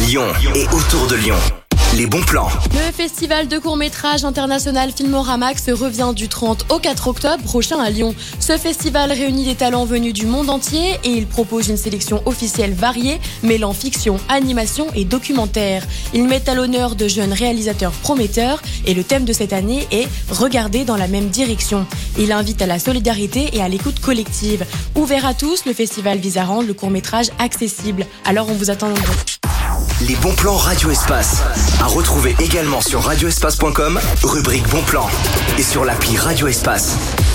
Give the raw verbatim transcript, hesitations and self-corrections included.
Lyon et autour de Lyon. Les bons plans. Le festival de court-métrage international Filmoramax revient du trente au quatre octobre prochain à Lyon. Ce festival réunit des talents venus du monde entier et il propose une sélection officielle variée, mêlant fiction, animation et documentaire. Il met à l'honneur de jeunes réalisateurs prometteurs et le thème de cette année est « Regarder dans la même direction ». Il invite à la solidarité et à l'écoute collective. Ouvert à tous, le festival vise à rendre le court-métrage accessible. Alors on vous attend nombreux. Les bons plans Radio Espace. À retrouver également sur radio espace point com, rubrique bons plans. Et sur l'appli Radio Espace.